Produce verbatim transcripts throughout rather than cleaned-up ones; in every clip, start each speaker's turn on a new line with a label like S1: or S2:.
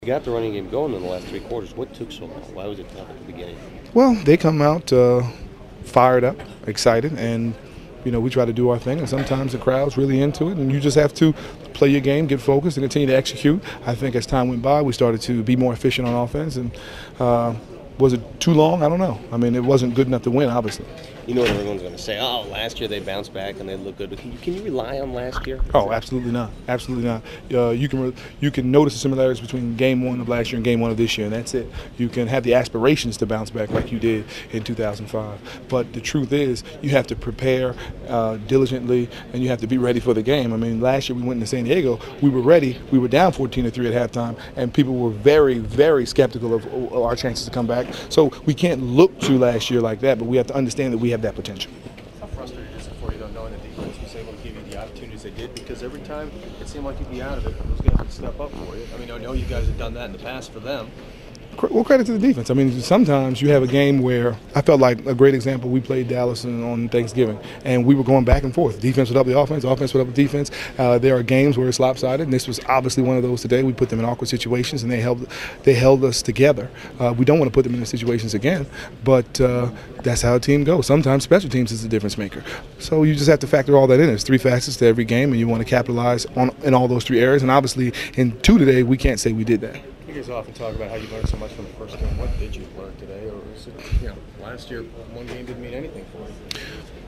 S1: You got the running game going in the last three quarters. What took so long? Why was it tough at the beginning?
S2: Well, they come out uh, fired up, excited, and you know we try to do our thing. And sometimes the crowd's really into it, and you just have to play your game, get focused, and continue to execute. I think as time went by, we started to be more efficient on offense. And uh, was it too long? I don't know. I mean, it wasn't good enough to win, obviously.
S1: You know what everyone's going to say. Oh, last year they bounced back and they look good. But can you, can you rely on last year?
S2: Oh, absolutely not. Absolutely not. Uh, you can re- you can notice the similarities between game one of last year and game one of this year, and that's it. You can have the aspirations to bounce back like you did in two thousand five. But the truth is, you have to prepare uh, diligently, and you have to be ready for the game. I mean, last year we went into San Diego. We were ready. We were down fourteen to three at halftime, and people were very, very skeptical of, of our chances to come back. So we can't look to last year like that, but we have to understand that we have that potential.
S3: How frustrating is it for you, though, knowing the defense was able to give you the opportunities they did? Because every time it seemed like you'd be out of it, those guys would step up for you. I mean, I know you guys have done that in the past for them.
S2: Well, credit to the defense. I mean, sometimes you have a game where I felt like a great example. We played Dallas on Thanksgiving, and we were going back and forth. Defense would up the offense, offense would up the defense. Uh, there are games where it's lopsided, and this was obviously one of those today. We put them in awkward situations, and they held they held us together. Uh, we don't want to put them in those situations again, but uh, that's how a team goes. Sometimes special teams is the difference maker. So you just have to factor all that in. There's three facets to every game, and you want to capitalize on in all those three areas. And obviously, in two today, we can't say we did that.
S3: You guys often talk about how you learned so much from the first game. What did you learn today? Or is it, you know, last year, one game didn't mean anything for you?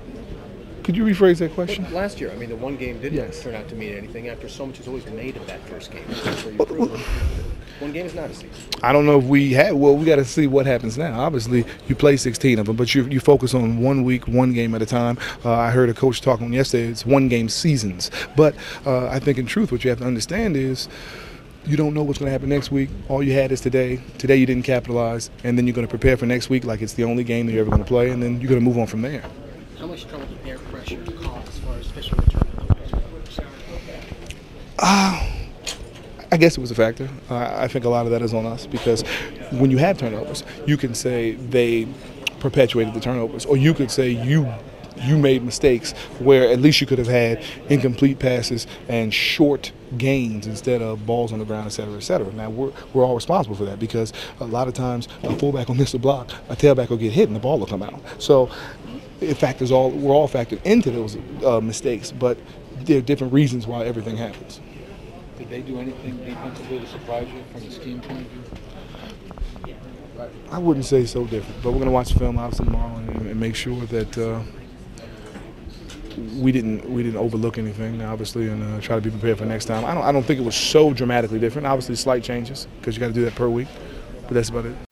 S2: Could you rephrase that question?
S3: But last year, I mean, the one game didn't
S2: Yes.
S3: turn out to mean anything after so much was always made of that first game. That's where you proved it. One game is not a season.
S2: I don't know if we had. Well, we got to see what happens now. Obviously, you play sixteen of them, but you you focus on one week, one game at a time. Uh, I heard a coach talking yesterday. It's one game seasons. But uh, I think in truth, what you have to understand is, you don't know what's going to happen next week. All you had is today. Today you didn't capitalize, and then you're going to prepare for next week like it's the only game that you're ever going to play, and then you're going to move on from there.
S4: How much trouble did air pressure cause as far as official return?
S2: Uh, I guess it was a factor. Uh, I think a lot of that is on us because when you have turnovers, you can say they perpetuated the turnovers, or you could say you you made mistakes where at least you could have had incomplete passes and short gains instead of balls on the ground, et cetera, et cetera. Now, we're, we're all responsible for that because a lot of times a fullback will miss a block, a tailback will get hit, and the ball will come out. So it factors all, we're all factored into those uh, mistakes, but there are different reasons why everything happens.
S5: Did they do anything defensively to surprise you from the scheme point of view?
S2: I wouldn't say so different, but we're going to watch the film obviously tomorrow and, and make sure that uh, we didn't we didn't overlook anything, obviously, and uh, try to be prepared for next time. I don't I don't think it was so dramatically different. Obviously, slight changes because you got to do that per week, but that's about it.